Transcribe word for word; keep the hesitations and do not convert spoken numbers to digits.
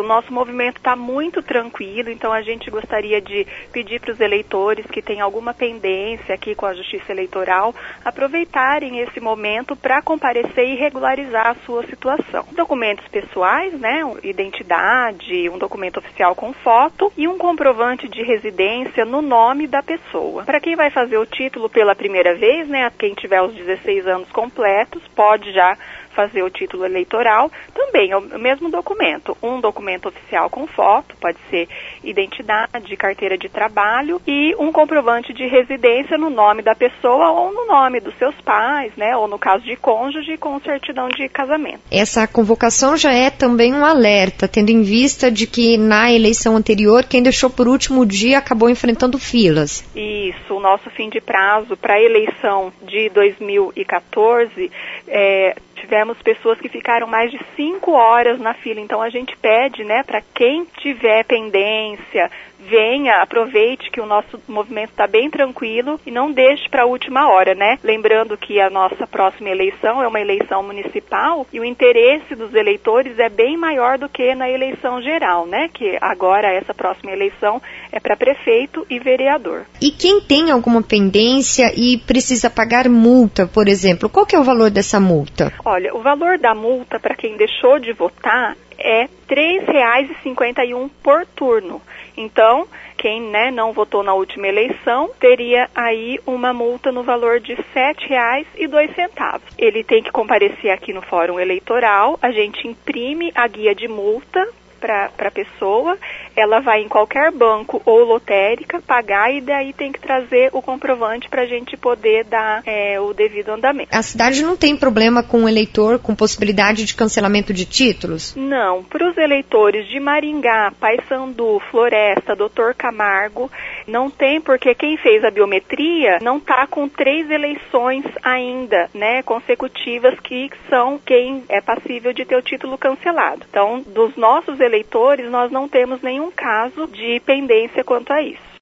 o nosso movimento está muito tranquilo, então a gente gostaria de pedir para os eleitores que têm alguma pendência aqui com a Justiça Eleitoral aproveitarem esse momento para comparecer e regularizar a sua situação. Documentos pessoais, né, identidade, um documento oficial com foto e um comprovante de residência no nome da pessoa. Para quem vai fazer o título pela primeira vez, né, quem tiver os dezesseis anos completos, pode já fazer o título eleitoral, também é o mesmo documento, um documento oficial com foto, pode ser identidade, carteira de trabalho e um comprovante de residência no nome da pessoa ou no nome dos seus pais, né, ou no caso de cônjuge com certidão de casamento. Essa convocação já é também um alerta, tendo em vista de que na eleição anterior, quem deixou por último dia acabou enfrentando filas. Isso, o nosso fim de prazo para a eleição de dois mil e quatorze, é, tivemos pessoas que ficaram mais de cinco horas na fila, então a gente pede, né, para quem tiver pendência, venha, aproveite que o nosso movimento está bem tranquilo e não deixe para a última hora, né? Lembrando que a nossa próxima eleição é uma eleição municipal e o interesse dos eleitores é bem maior do que na eleição geral, né? Que agora essa próxima eleição é para prefeito e vereador. E quem tem alguma pendência e precisa pagar multa, por exemplo, qual que é o valor dessa multa? Olha, o valor da multa para quem deixou de votar é três reais e cinquenta e um centavos por turno. Então, quem, né, não votou na última eleição, teria aí uma multa no valor de sete reais e dois centavos. Ele tem que comparecer aqui no Fórum Eleitoral, a gente imprime a guia de multa para a pessoa, ela vai em qualquer banco ou lotérica pagar e daí tem que trazer o comprovante para a gente poder dar é, o devido andamento. A cidade não tem problema com o eleitor com possibilidade de cancelamento de títulos? Não, para os eleitores de Maringá, Paissandu, Floresta, doutor Camargo, não tem, porque quem fez a biometria não está com três eleições ainda, né, consecutivas que são quem é passível de ter o título cancelado. Então, dos nossos eleitores, nós não temos nenhum caso de pendência quanto a isso.